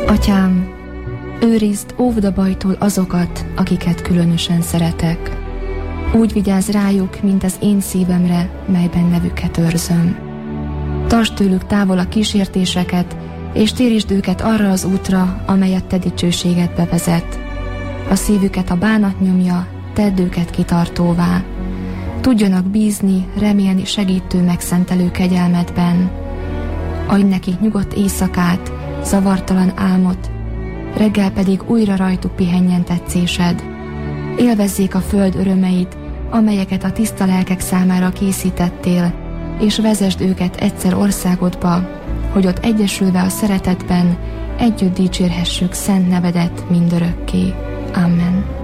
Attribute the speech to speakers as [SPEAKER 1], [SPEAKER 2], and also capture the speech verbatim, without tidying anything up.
[SPEAKER 1] Atyám, őrizd, óvd a bajtól azokat, akiket különösen szeretek. Úgy vigyázz rájuk, mint az én szívemre, melyben nevüket őrzöm. Tartsd tőlük távol a kísértéseket, és térítsd őket arra az útra, amelyet te dicsőségedbe vezet. A szívüket a bánat nyomja, tedd őket kitartóvá. Tudjanak bízni, remélni segítő megszentelő kegyelmedben. Adj nekik nyugodt éjszakát, zavartalan álmot, reggel pedig újra rajtuk pihenjen tetszésed. Élvezzék a föld örömeit, amelyeket a tiszta lelkek számára készítettél, és vezesd őket egyszer országodba, hogy ott egyesülve a szeretetben együtt dicsérhessük szent nevedet mindörökké. Amen.